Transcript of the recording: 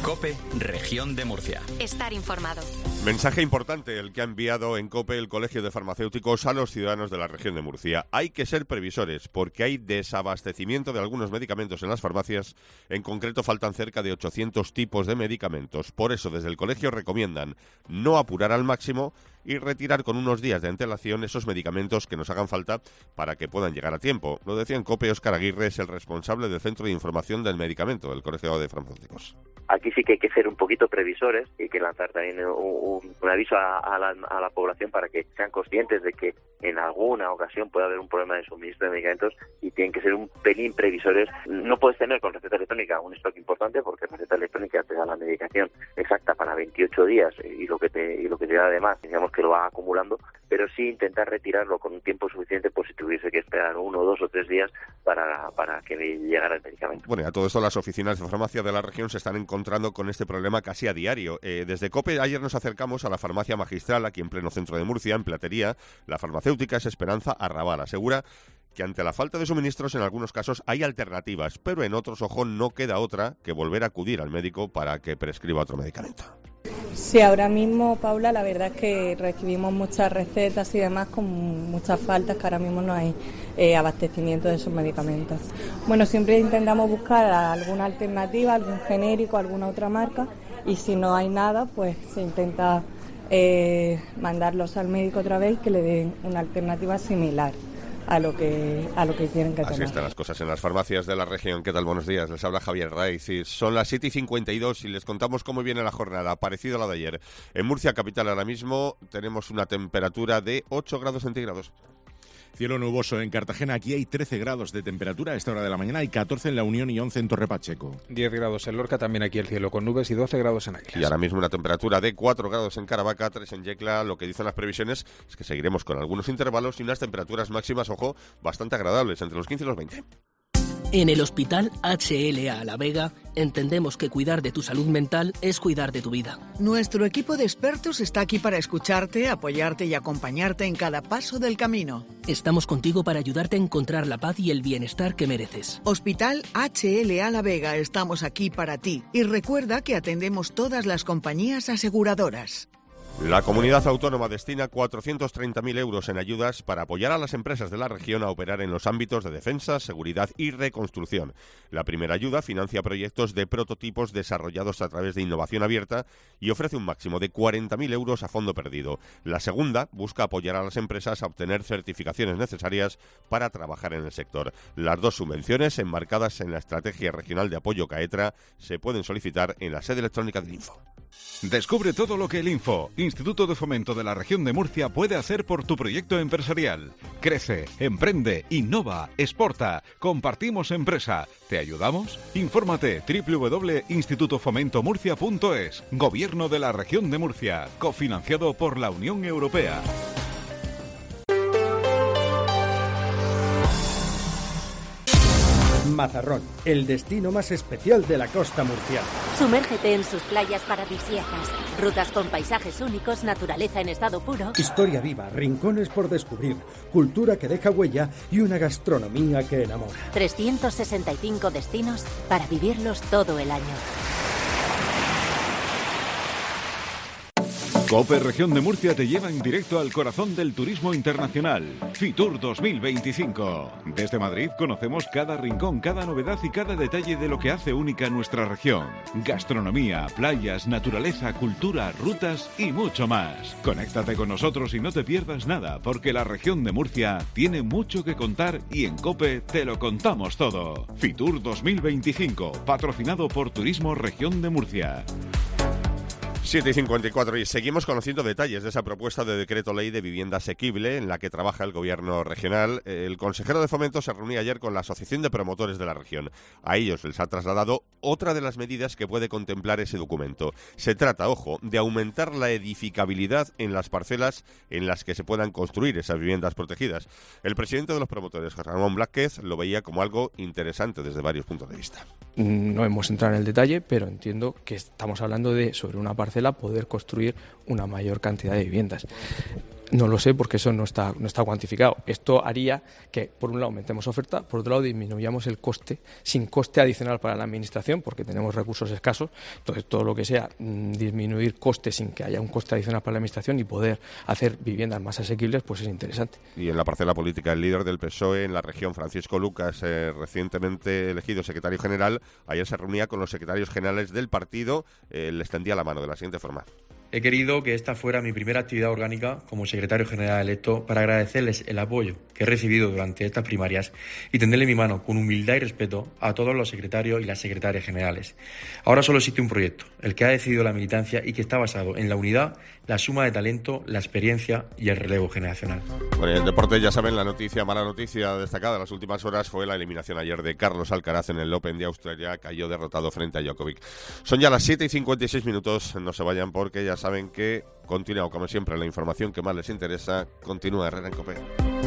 COPE, Región de Murcia. Estar informado. Mensaje importante el que ha enviado en COPE el Colegio de Farmacéuticos a los ciudadanos de la Región de Murcia. Hay que ser previsores porque hay desabastecimiento de algunos medicamentos en las farmacias. En concreto faltan cerca de 800 tipos de medicamentos. Por eso desde el colegio recomiendan no apurar al máximo y retirar con unos días de antelación esos medicamentos que nos hagan falta para que puedan llegar a tiempo. Lo decía en COPE Óscar Aguirre, es el responsable del Centro de Información del Medicamento del Colegio de Farmacéuticos. Aquí sí que hay que ser un poquito previsores y hay que lanzar también un aviso a la población para que sean conscientes de que en alguna ocasión puede haber un problema de suministro de medicamentos y tienen que ser un pelín previsores. No puedes tener con receta electrónica un stock importante porque receta electrónica te da la medicación exacta para 28 días y lo que te da además, digamos que lo va acumulando, pero sí intentar retirarlo con un tiempo suficiente por si tuviese que esperar 1, 2 o 3 días para que llegara el medicamento. Bueno, y a todo esto las oficinas de farmacia de la región se están encontrando con este problema casi a diario. Desde COPE ayer nos acercamos a la farmacia magistral aquí en pleno centro de Murcia, en Platería. La farmacéutica es Esperanza Arrabal. Asegura que ante la falta de suministros en algunos casos hay alternativas, pero en otros, ojo, no queda otra que volver a acudir al médico para que prescriba otro medicamento. Sí, ahora mismo, Paula, la verdad es que recibimos muchas recetas y demás con muchas faltas, que ahora mismo no hay abastecimiento de esos medicamentos. Bueno, siempre intentamos buscar alguna alternativa, algún genérico, alguna otra marca, y si no hay nada, pues se intenta mandarlos al médico otra vez que le den una alternativa similar a lo que tienen que tomar. Así están las cosas en las farmacias de la región. ¿Qué tal? Buenos días. Les habla Javier Raiz. Y son las 7:52 y les contamos cómo viene la jornada, parecido a la de ayer. En Murcia capital ahora mismo tenemos una temperatura de 8 grados centígrados. Cielo nuboso en Cartagena, aquí hay 13 grados de temperatura a esta hora de la mañana y 14 en La Unión y 11 en Torre Pacheco. 10 grados en Lorca, también aquí el cielo con nubes y 12 grados en Águilas. Y ahora mismo una temperatura de 4 grados en Caravaca, 3 en Yecla. Lo que dicen las previsiones es que seguiremos con algunos intervalos y unas temperaturas máximas, ojo, bastante agradables, entre los 15 y los 20. En el Hospital HLA La Vega entendemos que cuidar de tu salud mental es cuidar de tu vida. Nuestro equipo de expertos está aquí para escucharte, apoyarte y acompañarte en cada paso del camino. Estamos contigo para ayudarte a encontrar la paz y el bienestar que mereces. Hospital HLA La Vega, estamos aquí para ti. Y recuerda que atendemos todas las compañías aseguradoras. La comunidad autónoma destina 430.000 euros en ayudas para apoyar a las empresas de la región a operar en los ámbitos de defensa, seguridad y reconstrucción. La primera ayuda financia proyectos de prototipos desarrollados a través de innovación abierta y ofrece un máximo de 40.000 euros a fondo perdido. La segunda busca apoyar a las empresas a obtener certificaciones necesarias para trabajar en el sector. Las dos subvenciones, enmarcadas en la Estrategia Regional de Apoyo CAETRA, se pueden solicitar en la sede electrónica del Info. Descubre todo lo que el Info, Instituto de Fomento de la Región de Murcia, puede hacer por tu proyecto empresarial. Crece, emprende, innova, exporta. Compartimos empresa. ¿Te ayudamos? Infórmate www.institutofomentomurcia.es. Gobierno de la Región de Murcia. Cofinanciado por la Unión Europea. Mazarrón, el destino más especial de la costa murciana. Sumérgete en sus playas paradisíacas, rutas con paisajes únicos, naturaleza en estado puro. Historia viva, rincones por descubrir, cultura que deja huella y una gastronomía que enamora. 365 destinos para vivirlos todo el año. COPE Región de Murcia te lleva en directo al corazón del turismo internacional. Fitur 2025. Desde Madrid conocemos cada rincón, cada novedad y cada detalle de lo que hace única nuestra región. Gastronomía, playas, naturaleza, cultura, rutas y mucho más. Conéctate con nosotros y no te pierdas nada, porque la región de Murcia tiene mucho que contar y en COPE te lo contamos todo. Fitur 2025, patrocinado por Turismo Región de Murcia. 7:54 y seguimos conociendo detalles de esa propuesta de decreto ley de vivienda asequible en la que trabaja el gobierno regional. El consejero de Fomento se reunía ayer con la Asociación de Promotores de la región. A ellos les ha trasladado otra de las medidas que puede contemplar ese documento. Se trata, ojo, de aumentar la edificabilidad en las parcelas en las que se puedan construir esas viviendas protegidas. El presidente de los promotores, José Ramón Blázquez, lo veía como algo interesante desde varios puntos de vista. No hemos entrado en el detalle, pero entiendo que estamos hablando de, sobre una parcela, poder construir una mayor cantidad de viviendas. No lo sé porque eso no está cuantificado. Esto haría que, por un lado, aumentemos oferta, por otro lado, disminuyamos el coste, sin coste adicional para la administración, porque tenemos recursos escasos. Entonces, todo lo que sea disminuir costes sin que haya un coste adicional para la administración y poder hacer viviendas más asequibles, pues es interesante. Y en la parcela política, el líder del PSOE en la región, Francisco Lucas, recientemente elegido secretario general, ayer se reunía con los secretarios generales del partido, le extendía la mano de la siguiente forma. He querido que esta fuera mi primera actividad orgánica como secretario general electo para agradecerles el apoyo que he recibido durante estas primarias y tenderle mi mano con humildad y respeto a todos los secretarios y las secretarias generales. Ahora solo existe un proyecto, el que ha decidido la militancia y que está basado en la unidad, la suma de talento, la experiencia y el relevo generacional. Bueno, en el deporte ya saben, mala noticia destacada en las últimas horas fue la eliminación ayer de Carlos Alcaraz en el Open de Australia, cayó derrotado frente a Djokovic. Son ya las 7:56 minutos, no se vayan porque ya saben que continúa, como siempre, la información que más les interesa. Continúa Herrera en COPE.